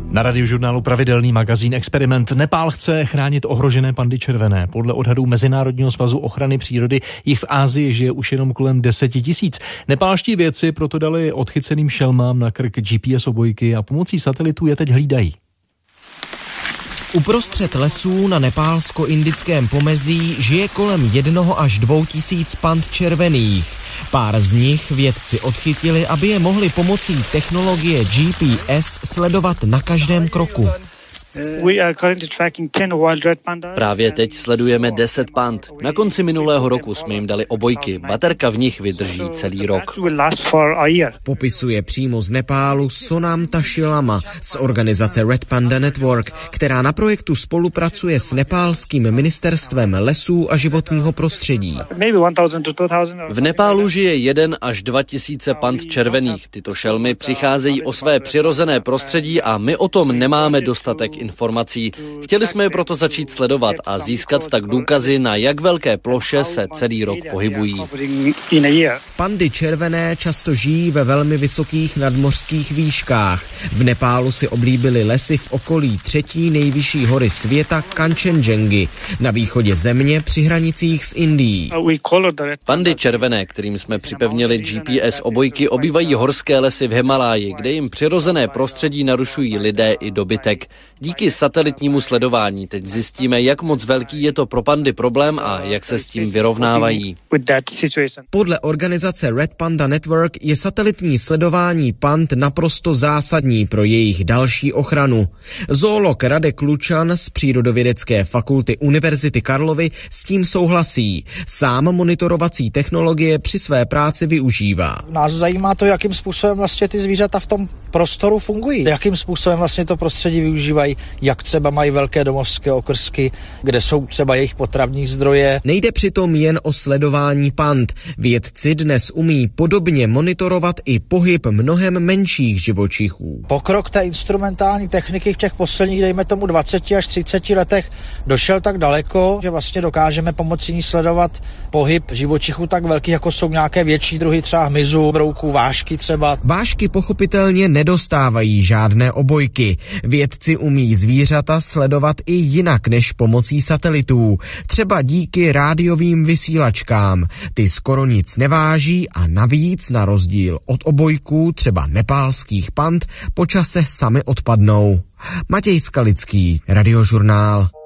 Na Radiožurnálu pravidelný magazín Experiment. Nepál chce chránit ohrožené pandy červené. Podle odhadů Mezinárodního svazu ochrany přírody jich v Asii žije už jenom kolem 10 000. Nepálští vědci proto dali odchyceným šelmám na krk GPS obojky a pomocí satelitů je teď hlídají. Uprostřed lesů na nepálsko-indickém pomezí žije kolem 1 až 2 tisíc pand červených. Pár z nich vědci odchytili, aby je mohli pomocí technologie GPS sledovat na každém kroku. Právě teď sledujeme 10 pand. Na konci minulého roku jsme jim dali obojky. Baterka v nich vydrží celý rok. Popisuje přímo z Nepálu Sonam Tashilama z organizace Red Panda Network, která na projektu spolupracuje s nepálským ministerstvem lesů a životního prostředí. V Nepálu žije 1 až 2 tisíce pand červených. Tyto šelmy přicházejí o své přirozené prostředí a my o tom nemáme dostatek informací. Chtěli jsme je proto začít sledovat a získat tak důkazy, na jak velké ploše se celý rok pohybují. Pandy červené často žijí ve velmi vysokých nadmořských výškách. V Nepálu si oblíbili lesy v okolí 3. nejvyšší hory světa Kanchenjungy na východě země při hranicích s Indií. Pandy červené, kterým jsme připevnili GPS obojky, obývají horské lesy v Himaláji, kde jim přirozené prostředí narušují lidé i dobytek. Díky satelitnímu sledování teď zjistíme, jak moc velký je to pro pandy problém a jak se s tím vyrovnávají. Podle organizace Red Panda Network je satelitní sledování pand naprosto zásadní pro jejich další ochranu. Zoolog Radek Lučan z Přírodovědecké fakulty Univerzity Karlovy s tím souhlasí. Sám monitorovací technologie při své práci využívá. Nás zajímá to, jakým způsobem vlastně ty zvířata v tom prostoru fungují. Jakým způsobem vlastně to prostředí využívají, jak třeba mají velké domovské okrsky, kde jsou třeba jejich potravní zdroje. Nejde přitom jen o sledování pand. Vědci dnes umí podobně monitorovat i pohyb mnohem menších živočichů. Pokrok té instrumentální techniky v těch posledních, dejme tomu 20 až 30 letech, došel tak daleko, že vlastně dokážeme pomocí ní sledovat pohyb živočichů tak velkých, jako jsou nějaké větší druhy, třeba hmyzu, brouků, vášky třeba. Vášky pochopitelně nedostávají žádné obojky. Vědci umí zvířata sledovat i jinak než pomocí satelitů, třeba díky rádiovým vysílačkám. Ty skoro nic neváží a navíc na rozdíl od obojků, třeba nepálských pand, po čase sami odpadnou. Matěj Skalický, Radiožurnál.